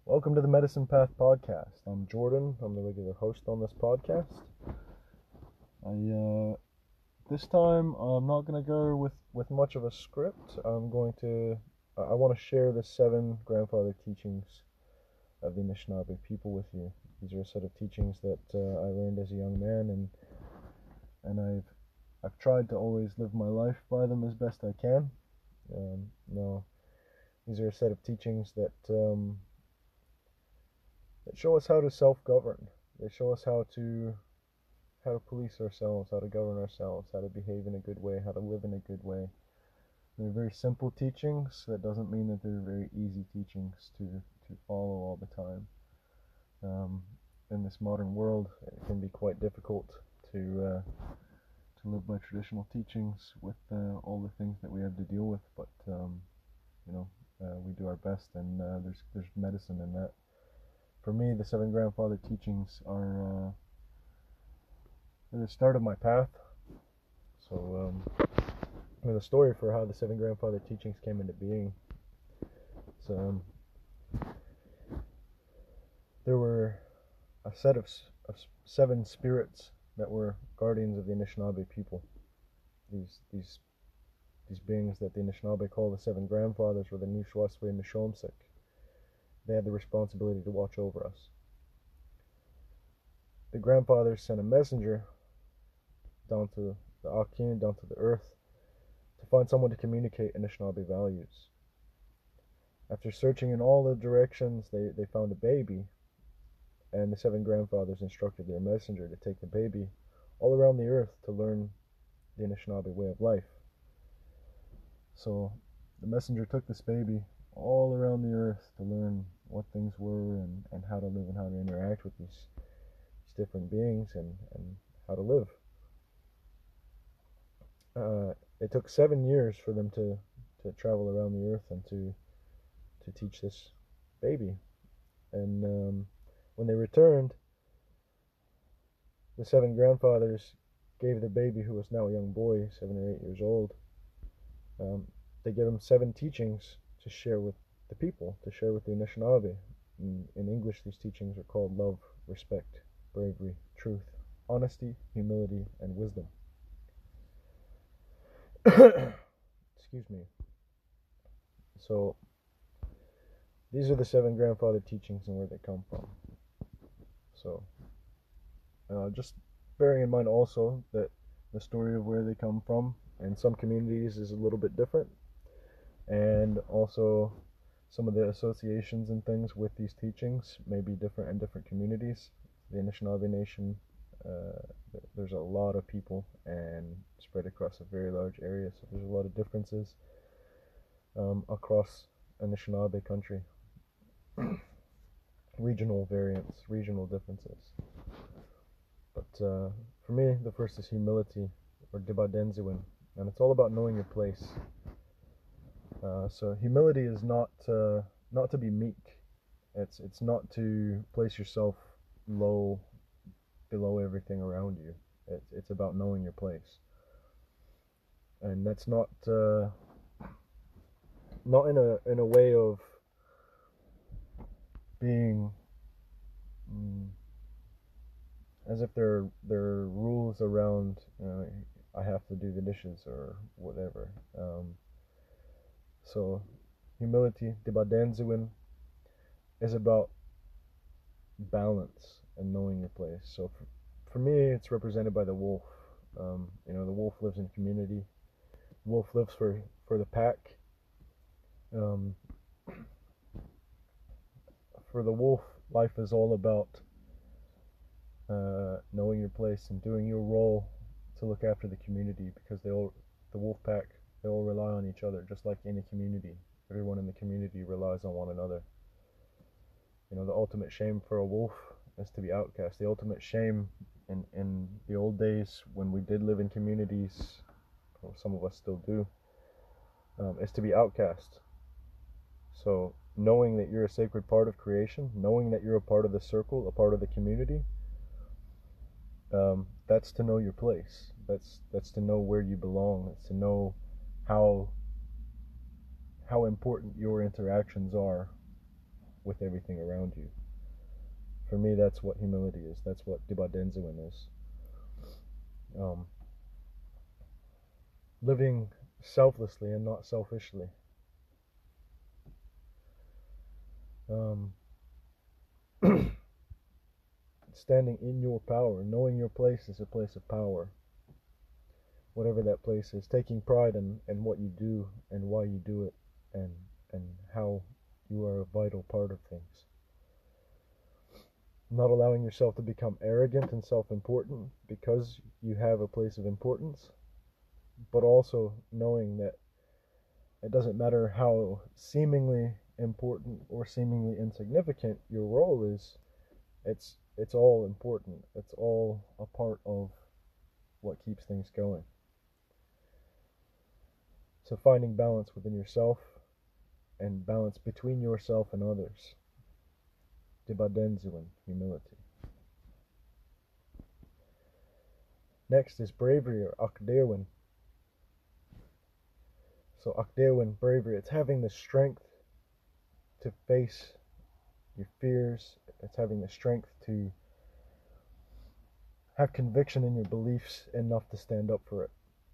Welcome to the Medicine Path podcast. I'm Jordan. I'm the regular host on this podcast. This time I'm not going to go with much of a script. I want to share the 7 grandfather teachings of the Anishinaabe people with you. These are a set of teachings that I learned as a young man, and I've tried to always live my life by them as best I can. Now, these are a set of teachings that show us how to self-govern. They show us how to police ourselves, how to govern ourselves, how to behave in a good way, how to live in a good way. They're very simple teachings. That doesn't mean that they're very easy teachings to follow all the time. In this modern world, it can be quite difficult to live by traditional teachings with all the things that we have to deal with. But we do our best, and there's medicine in that. For me, the 7 grandfather teachings are the start of my path. So, the story for how the 7 grandfather teachings came into being. So, there were a set of 7 spirits that were guardians of the Anishinaabe people. These beings that the Anishinaabe call the 7 grandfathers were the Nishwaswe Mishomsik. They had the responsibility to watch over us. The grandfathers sent a messenger down to the Akin, down to the earth, to find someone to communicate Anishinaabe values. After searching in all the directions, they found a baby, and the 7 grandfathers instructed their messenger to take the baby all around the earth to learn the Anishinaabe way of life. So the messenger took this baby all around the earth to learn what things were and how to live and how to interact with these different beings and how to live. It took 7 years for them to travel around the earth and to teach this baby. And when they returned, the 7 grandfathers gave the baby, who was now a young boy, 7 or 8 years old, they gave him 7 teachings to share with the people, to share with the Anishinaabe. In English, these teachings are called love, respect, bravery, truth, honesty, humility, and wisdom. Excuse me. So, these are the 7 grandfather teachings and where they come from. So, just bearing in mind also that the story of where they come from in some communities is a little bit different, and also some of the associations and things with these teachings may be different in different communities. The Anishinaabe Nation, there's a lot of people and spread across a very large area, so there's a lot of differences across Anishinaabe country. Regional variants, regional differences. But for me, the first is humility, or Dibadenziwin, and it's all about knowing your place. So humility is not to be meek. It's not to place yourself low, below everything around you. It's about knowing your place, and that's not in a way of being as if there are rules around. I have to do the dishes or whatever. So humility, Dibadenziwin, is about balance and knowing your place. So for me, it's represented by the wolf. The wolf lives in community. The wolf lives for the pack. For the wolf, life is all about knowing your place and doing your role to look after the community, because the wolf pack, they all rely on each other, just like any community. Everyone in the community relies on one another. The ultimate shame for a wolf is to be outcast. The ultimate shame in the old days when we did live in communities, or some of us still do, is to be outcast. So knowing that you're a sacred part of creation, knowing that you're a part of the circle, a part of the community, that's to know your place. That's to know where you belong. It's to know how important your interactions are with everything around you. For me, that's what humility is. That's what Diba Denzuin is. Living selflessly and not selfishly. Standing in your power, knowing your place is a place of power, whatever that place is, taking pride in what you do and why you do it, and how you are a vital part of things. Not allowing yourself to become arrogant and self-important because you have a place of importance, but also knowing that it doesn't matter how seemingly important or seemingly insignificant your role is, it's all important. It's all a part of what keeps things going. So finding balance within yourself and balance between yourself and others. Diba Denzuin, humility. Next is bravery, or Akdewin. So Akdewin, bravery, it's having the strength to face your fears. It's having the strength to have conviction in your beliefs enough to stand up for it.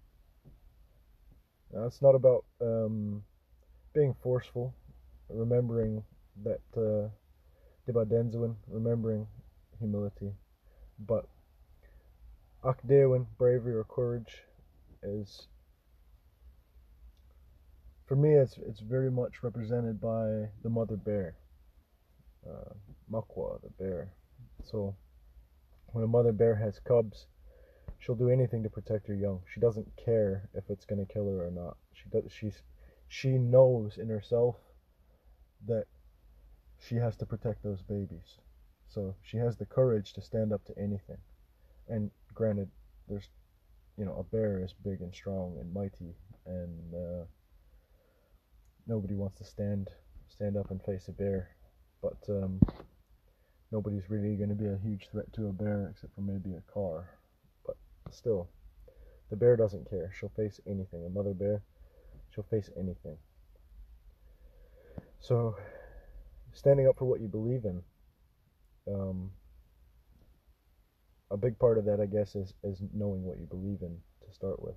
Now, it's not about being forceful, remembering that Diba Denzuin, remembering humility, but Akdewin, bravery or courage, is, for me, it's very much represented by the mother bear, Makwa, the bear. So when a mother bear has cubs, she'll do anything to protect her young. She doesn't care if it's going to kill her or not. She knows in herself that she has to protect those babies. So she has the courage to stand up to anything. And granted, there's, a bear is big and strong and mighty, and nobody wants to stand up and face a bear. But nobody's really going to be a huge threat to a bear except for maybe a car. But still, the bear doesn't care. She'll face anything. A mother bear, she'll face anything. So, standing up for what you believe in, a big part of that, I guess, is knowing what you believe in to start with.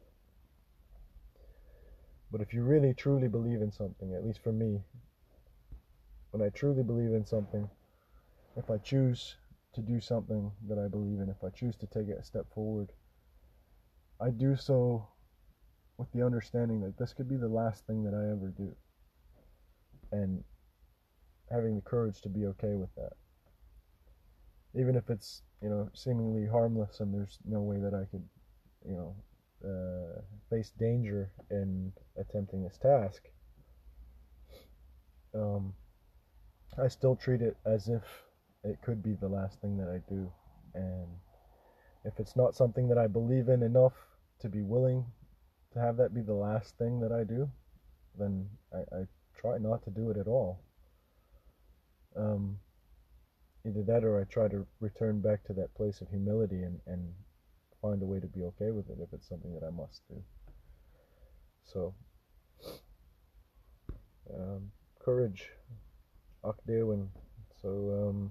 But if you really truly believe in something, at least for me, when I truly believe in something, if I choose to do something that I believe in, if I choose to take it a step forward, I do so with the understanding that this could be the last thing that I ever do, and having the courage to be okay with that, even if it's seemingly harmless and there's no way that I could face danger in attempting this task. I still treat it as if it could be the last thing that I do, and if it's not something that I believe in enough to be willing to have that be the last thing that I do, then I try not to do it at all. Either that, or I try to return back to that place of humility and find a way to be okay with it if it's something that I must do. So, courage, Akdewin. So,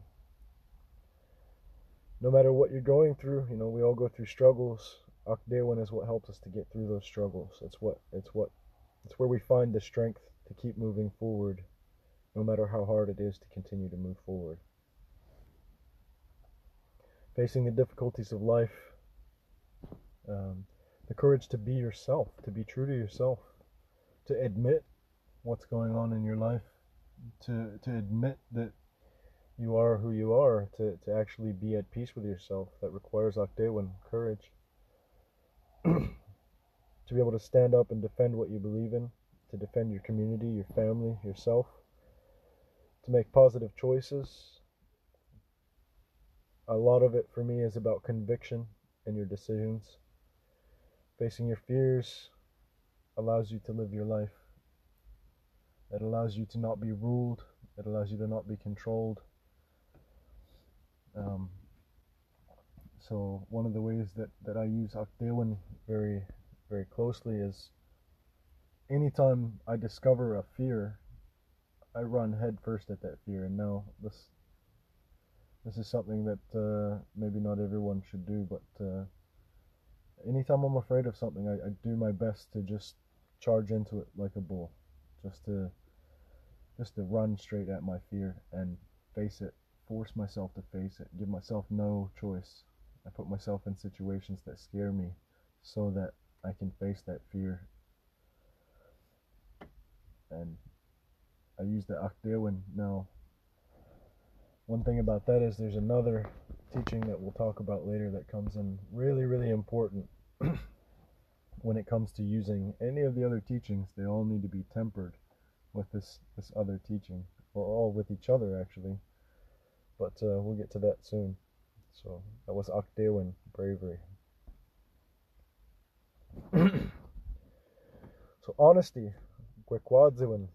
no matter what you're going through, we all go through struggles. Akdewin is what helps us to get through those struggles. It's where we find the strength to keep moving forward, no matter how hard it is to continue to move forward. Facing the difficulties of life, the courage to be yourself, to be true to yourself, to admit what's going on in your life, to admit that you are who you are, to actually be at peace with yourself. That requires Akdewin, courage. To be able to stand up and defend what you believe in, to defend your community, your family, yourself, to make positive choices. A lot of it for me is about conviction in your decisions. Facing your fears allows you to live your life. It allows you to not be ruled. It allows you to not be controlled. So one of the ways that I use Akdewin very, very closely is anytime I discover a fear, I run head first at that fear, and now this is something that maybe not everyone should do, but anytime I'm afraid of something, I do my best to just charge into it like a bull, just to run straight at my fear and face it, force myself to face it, give myself no choice. I put myself in situations that scare me so that I can face that fear. And I use the Akdewen. Now, one thing about that is there's another teaching that we'll talk about later that comes in really, really important when it comes to using any of the other teachings. They all need to be tempered with this other teaching, or all with each other actually, but we'll get to that soon. So that was Akdewen, bravery. So honesty, Gwekwadzewen.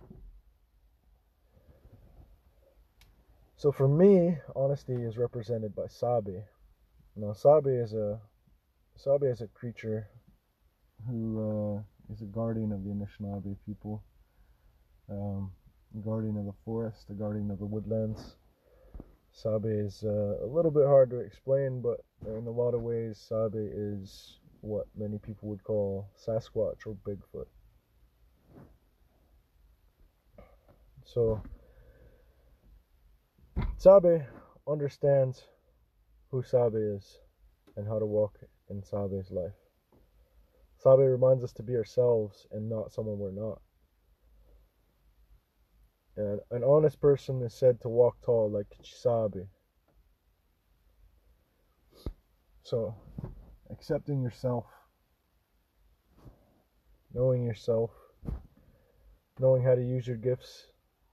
So for me, honesty is represented by Sabi. Now Sabi is a creature who is a guardian of the Anishinaabe people, guardian of the forest, a guardian of the woodlands. Sabi is a little bit hard to explain, but in a lot of ways, Sabi is what many people would call Sasquatch or Bigfoot. So, Sabi understands who Sabi is and how to walk in Sabi's life. Sabi reminds us to be ourselves and not someone we're not. And an honest person is said to walk tall like Chisabi. So, accepting yourself, knowing how to use your gifts,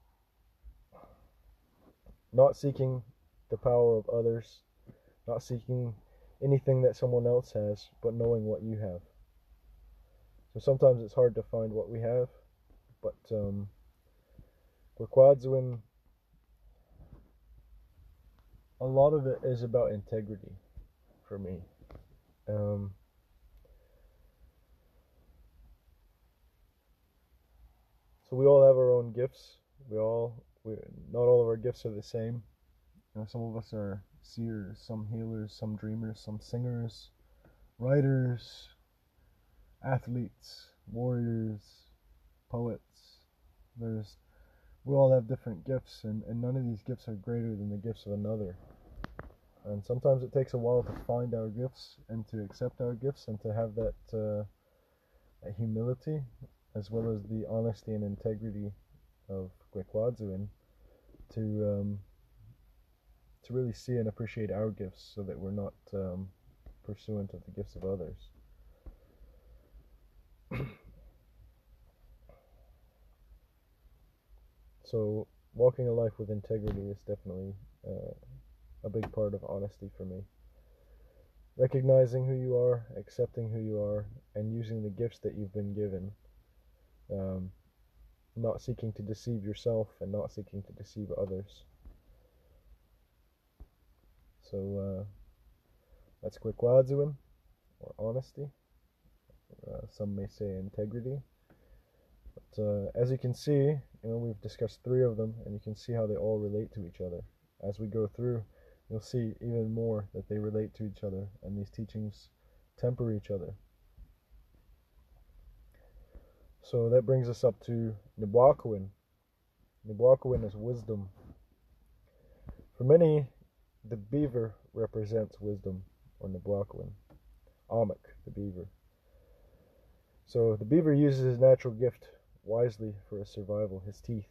not seeking the power of others, not seeking anything that someone else has, but knowing what you have. So sometimes it's hard to find what we have, but Gwekwadzewen, a lot of it is about integrity for me. So we all have our own gifts. Not all of our gifts are the same. Some of us are seers, some healers, some dreamers, some singers, writers, athletes, warriors, poets. We all have different gifts, and none of these gifts are greater than the gifts of another. And sometimes it takes a while to find our gifts and to accept our gifts and to have that humility, as well as the honesty and integrity of Gwekwadzewen to really see and appreciate our gifts, so that we're not pursuant of the gifts of others. So walking a life with integrity is definitely a big part of honesty for me. Recognizing who you are, accepting who you are, and using the gifts that you've been given. Not seeking to deceive yourself and not seeking to deceive others. So that's Gwekwadzewen, or honesty. Some may say integrity. But as you can see, we've discussed 3 of them, and you can see how they all relate to each other. As we go through, you'll see even more that they relate to each other, and these teachings temper each other. So that brings us up to Nibwakowin. Nibwakowin is wisdom. For many, the beaver represents wisdom, or Nibwakowin. Amok, the beaver. So the beaver uses his natural gift wisely for his survival, his teeth.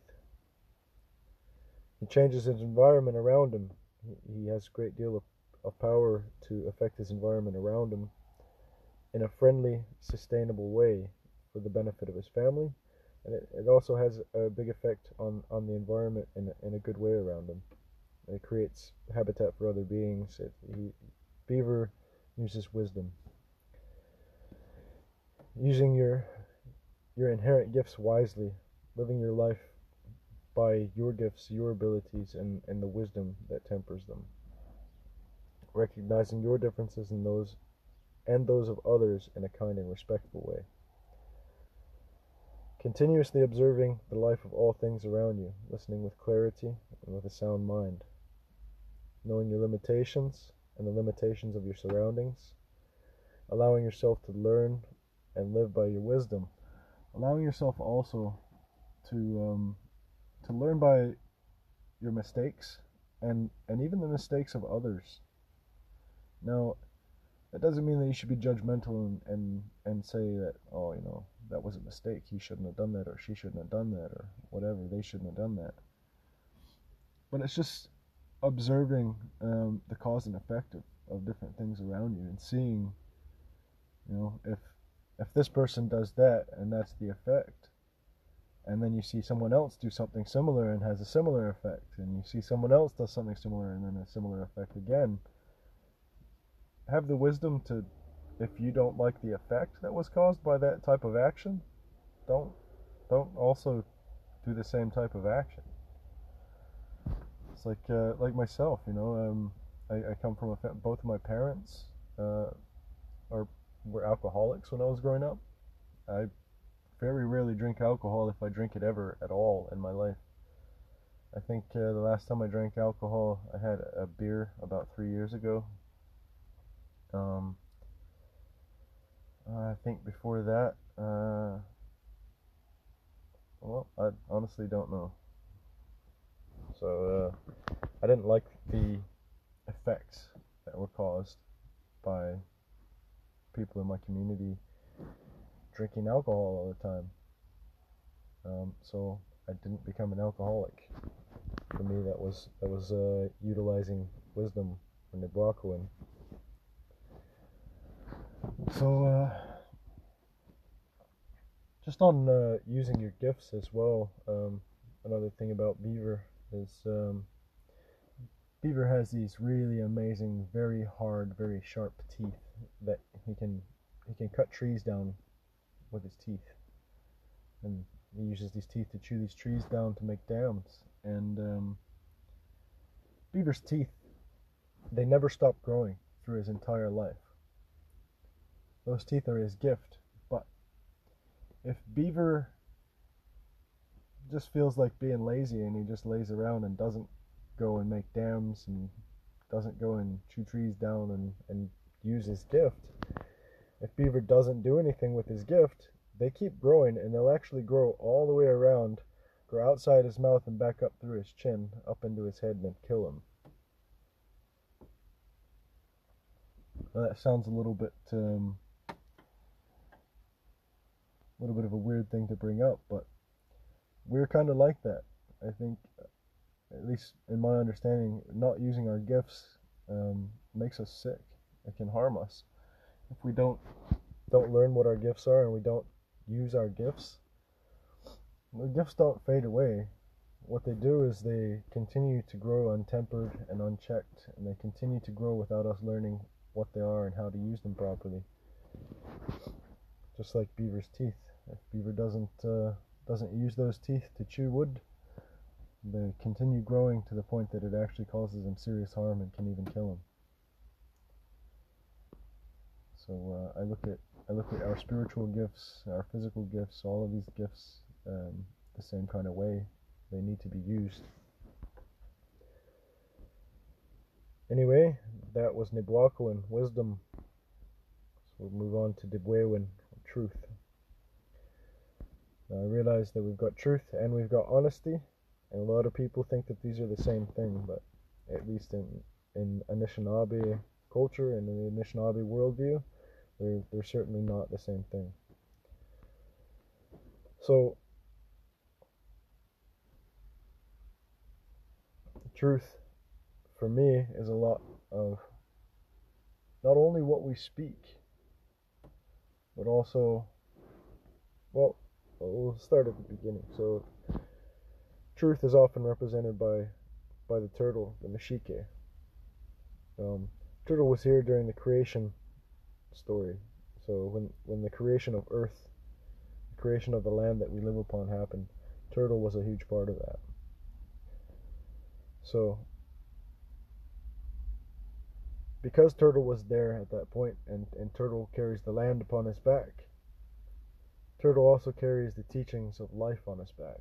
He changes his environment around him. He has a great deal of power to affect his environment around him in a friendly, sustainable way for the benefit of his family. And it also has a big effect on the environment in a good way around him. It creates habitat for other beings. Beaver uses wisdom. Using your inherent gifts wisely, living your life by your gifts, your abilities, and the wisdom that tempers them. Recognizing your differences and those of others in a kind and respectful way. Continuously observing the life of all things around you, listening with clarity and with a sound mind, knowing your limitations and the limitations of your surroundings, allowing yourself to learn and live by your wisdom, allowing yourself also to learn by your mistakes and even the mistakes of others. Now, that doesn't mean that you should be judgmental and say that, oh, that was a mistake. He shouldn't have done that, or she shouldn't have done that, or whatever. They shouldn't have done that. But it's just observing the cause and effect of different things around you and seeing, if this person does that and that's the effect, and then you see someone else do something similar and has a similar effect, and you see someone else does something similar and then a similar effect again, have the wisdom to, if you don't like the effect that was caused by that type of action, don't also do the same type of action. It's like myself, I come from both of my parents were alcoholics when I was growing up. I very rarely drink alcohol, if I drink it ever at all in my life. I think the last time I drank alcohol, I had a beer about 3 years ago. I think before that, I honestly don't know. So I didn't like the effects that were caused by people in my community drinking alcohol all the time. So I didn't become an alcoholic. For me, that was utilizing wisdom from the Nibwakuin. So just on using your gifts as well, another thing about Beaver is Beaver has these really amazing, very hard, very sharp teeth that he can cut trees down with his teeth, and he uses these teeth to chew these trees down to make dams. And Beaver's teeth, they never stop growing through his entire life. Those teeth are his gift. But if Beaver just feels like being lazy and he just lays around and doesn't go and make dams and doesn't go and chew trees down and use his gift, if Beaver doesn't do anything with his gift, they keep growing, and they'll actually grow all the way around, grow outside his mouth and back up through his chin, up into his head, and then kill him. Now that sounds a little bit of a weird thing to bring up, but we're kind of like that. I think, at least in my understanding, not using our gifts makes us sick. It can harm us. If we don't learn what our gifts are and we don't use our gifts, the gifts don't fade away. What they do is they continue to grow untempered and unchecked, and they continue to grow without us learning what they are and how to use them properly. Just like Beaver's teeth. If Beaver doesn't use those teeth to chew wood, they continue growing to the point that it actually causes him serious harm and can even kill him. So I look at our spiritual gifts, our physical gifts, all of these gifts the same kind of way. They need to be used. Anyway, that was Nibwakuin, wisdom. So we'll move on to Dibwewin, truth. Now I realize that we've got truth and we've got honesty, and a lot of people think that these are the same thing, but at least in Anishinaabe culture and in the Anishinaabe worldview, they're certainly not the same thing. So truth for me is a lot of not only what we speak, but also, well, we'll start at the beginning. So truth is often represented by the turtle, the Nishike. Turtle was here during the creation story. So when the creation of Earth, the creation of the land that we live upon happened, Turtle was a huge part of that. So because Turtle was there at that point, and Turtle carries the land upon his back, Turtle also carries the teachings of life on his back.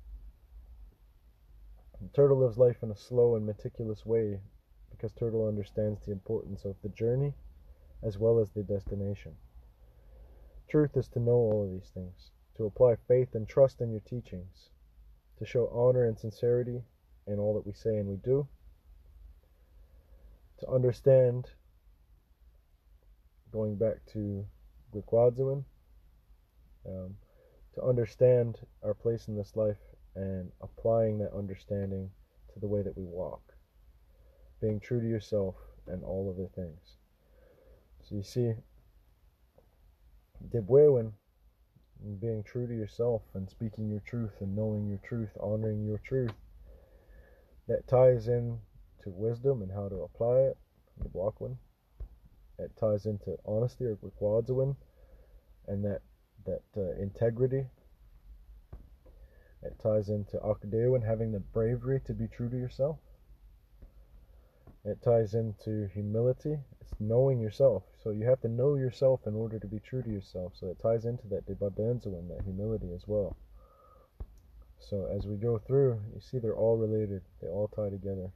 And Turtle lives life in a slow and meticulous way because Turtle understands the importance of the journey as well as the destination. Truth is to know all of these things, to apply faith and trust in your teachings, to show honor and sincerity in all that we say and we do, to understand, going back to Gwikwadzewin, to understand our place in this life and applying that understanding to the way that we walk, being true to yourself and all of the things. So you see, Dibwewin, being true to yourself and speaking your truth and knowing your truth, honoring your truth, that ties in to wisdom and how to apply it, Dibwakwan. It ties into honesty or Gwikwadzewin and that integrity. It ties into Akadewin, having the bravery to be true to yourself. It ties into humility. It's knowing yourself. So you have to know yourself in order to be true to yourself. So it ties into that Dibadenzewin, that humility as well. So as we go through, you see they're all related. They all tie together.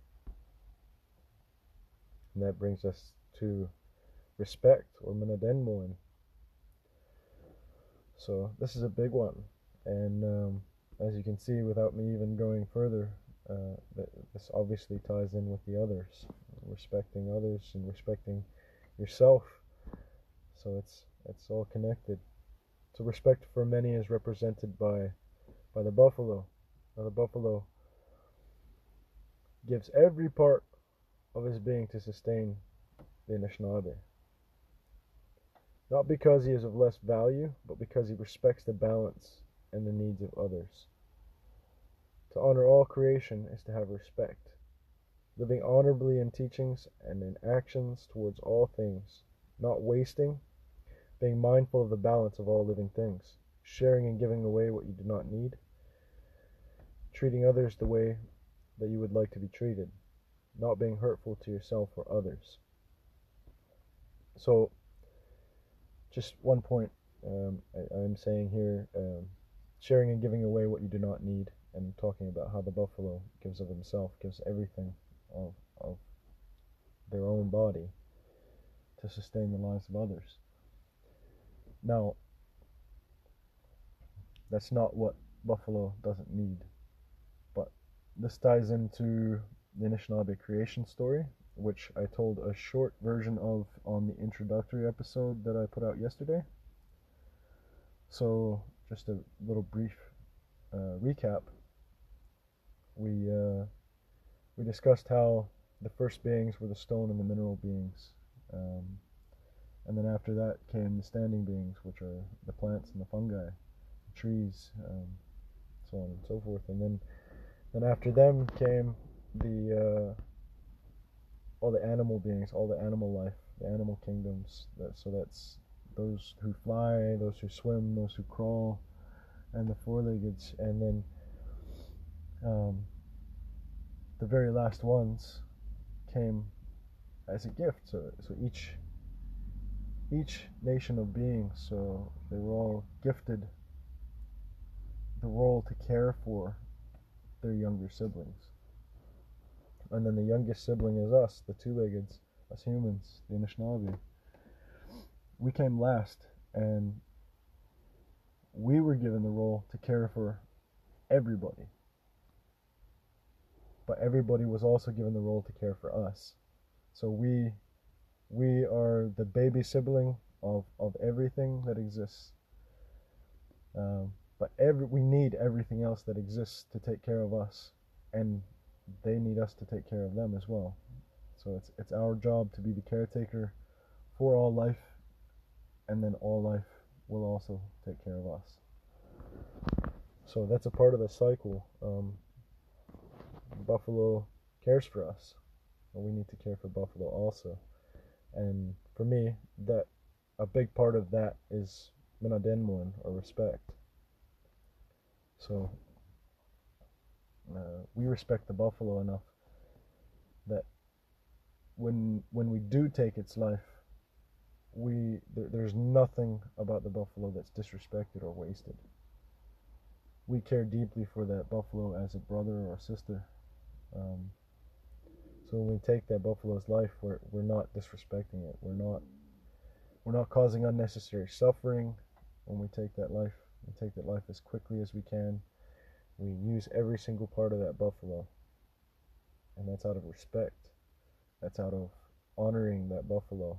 And that brings us to respect, or Minadenmoin. So this is a big one. And as you can see, without me even going further, this obviously ties in with the others, respecting others and respecting yourself. So it's all connected. So respect for many is represented by the buffalo. Now the buffalo gives every part of his being to sustain the Anishinaabe. Not because he is of less value, but because he respects the balance and the needs of others. To honor all creation is to have respect, living honorably in teachings and in actions towards all things, not wasting, being mindful of the balance of all living things, sharing and giving away what you do not need, treating others the way that you would like to be treated, not being hurtful to yourself or others. So, just one point I'm saying here, sharing and giving away what you do not need, and talking about how the buffalo gives of himself, gives everything of their own body to sustain the lives of others. Now, that's not what buffalo doesn't need, but this ties into the Anishinaabe creation story, which I told a short version of on the introductory episode that I put out yesterday. So, just a little brief recap. We discussed how the first beings were the stone and the mineral beings, and then after that came the standing beings, which are the plants and the fungi, the trees, so on and so forth. And then after them came all the animal beings, all the animal life, the animal kingdoms. So that's those who fly, those who swim, those who crawl, and the four-leggeds. And then the very last ones came as a gift. So each nation of beings, so they were all gifted the role to care for their younger siblings. And then the youngest sibling is us, the two-leggeds, us humans, the Anishinaabe. We came last, and we were given the role to care for everybody. But everybody was also given the role to care for us. So we are the baby sibling of everything that exists. But we need everything else that exists to take care of us, and they need us to take care of them as well. So it's our job to be the caretaker for all life, and then all life will also take care of us. So that's a part of the cycle. Buffalo cares for us, and we need to care for buffalo also. And for me, that a big part of that is Minadenmoin, or respect. So we respect the buffalo enough that when we do take its life, there's nothing about the buffalo that's disrespected or wasted. We care deeply for that buffalo as a brother or a sister. So when we take that buffalo's life, we're not disrespecting it. We're not causing unnecessary suffering. When we take that life, as quickly as we can. We use every single part of that buffalo, and that's out of respect. That's out of honoring that buffalo.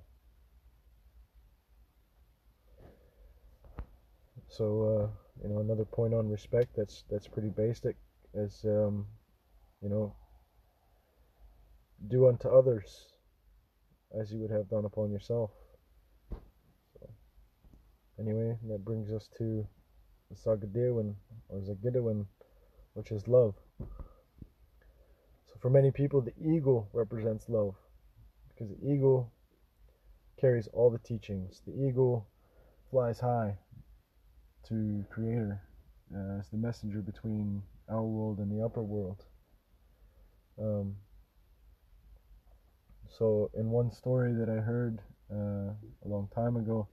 So another point on respect that's pretty basic is do unto others as you would have done upon yourself. So anyway, that brings us to the Sagadirwin or Zagidawin, which is love. So for many people, the eagle represents love, because the eagle carries all the teachings. The eagle flies high to Creator as the messenger between our world and the upper world. So in one story that I heard a long time ago,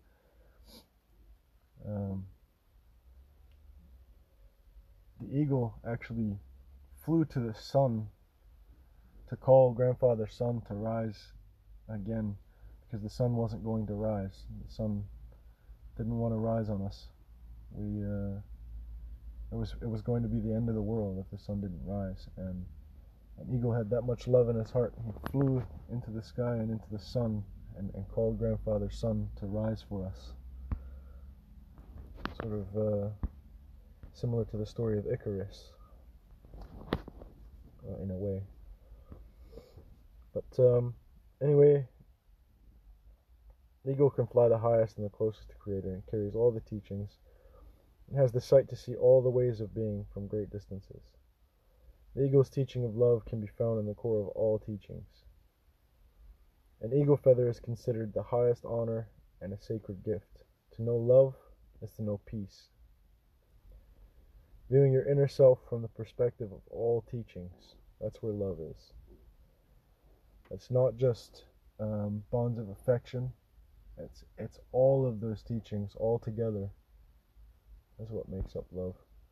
the eagle actually flew to the sun to call Grandfather Sun to rise again, because the sun wasn't going to rise. The sun didn't want to rise on us. It was going to be the end of the world if the sun didn't rise, and an eagle had that much love in his heart. He flew into the sky and into the sun and called Grandfather Sun to rise for us. Sort of similar to the story of Icarus, in a way. But anyway, the eagle can fly the highest and the closest to Creator, and carries all the teachings, and has the sight to see all the ways of being from great distances. The eagle's teaching of love can be found in the core of all teachings. An eagle feather is considered the highest honor and a sacred gift. To know love is to know peace. Viewing your inner self from the perspective of all teachings, that's where love is. It's not just bonds of affection. It's all of those teachings all together. That's what makes up love.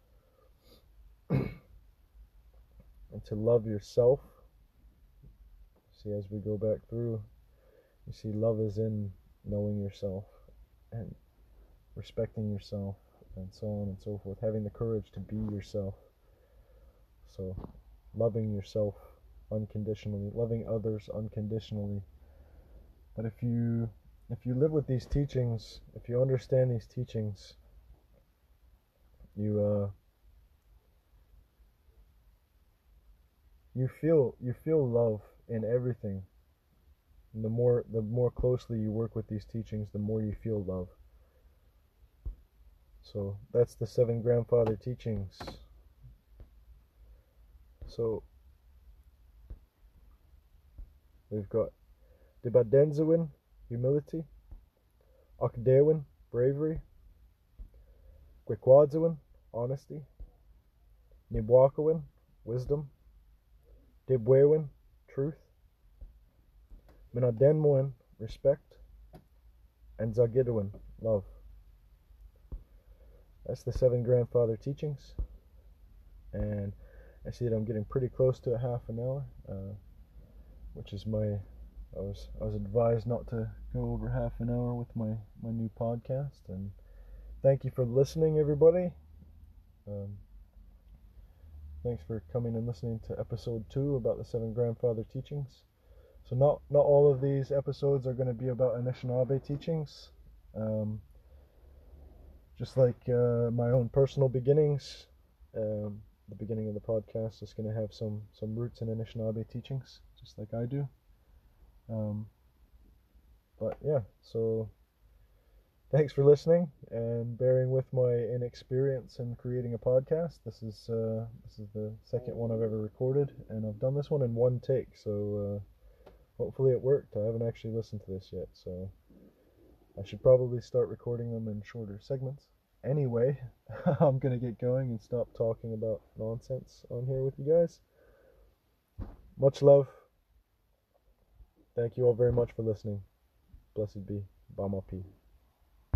And to love yourself, see, as we go back through, you see love is in knowing yourself and respecting yourself and so on and so forth, having the courage to be yourself. So loving yourself unconditionally, loving others unconditionally. But if you live with these teachings, if you understand these teachings, you feel love in everything. And the more closely you work with these teachings, the more you feel love. So that's the 7 grandfather teachings. So we've got Dibadenzawin, humility; Akdewin, bravery; Gwekwadzawin, honesty; Nibwakawin, wisdom; Dibwewin, truth; Minadenmoin, respect; and Zagidawin, love. That's the 7 grandfather teachings. And I see that I'm getting pretty close to a half an hour, which is I was advised not to go over half an hour with my new podcast. And thank you for listening, everybody. Thanks for coming and listening to episode 2 about the 7 grandfather teachings. So not all of these episodes are going to be about Anishinaabe teachings. Just like my own personal beginnings, the beginning of the podcast is going to have some roots in Anishinaabe teachings, just like I do. But yeah, so thanks for listening and bearing with my inexperience in creating a podcast. This is the second one I've ever recorded, and I've done this one in one take, so hopefully it worked. I haven't actually listened to this yet, so I should probably start recording them in shorter segments. Anyway, I'm gonna get going and stop talking about nonsense on here with you guys. Much love. Thank you all very much for listening. Blessed be. Bamapi.